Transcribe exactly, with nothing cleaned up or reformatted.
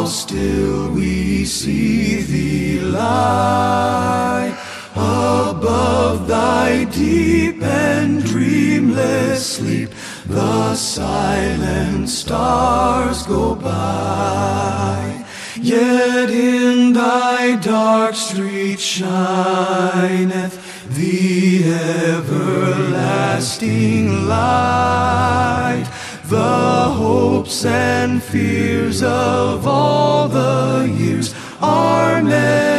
how still we see thee lie above thy deep and dreamless sleep. The silent stars go by, yet in thy dark street shineth the everlasting light. The hopes and fears of all the years are met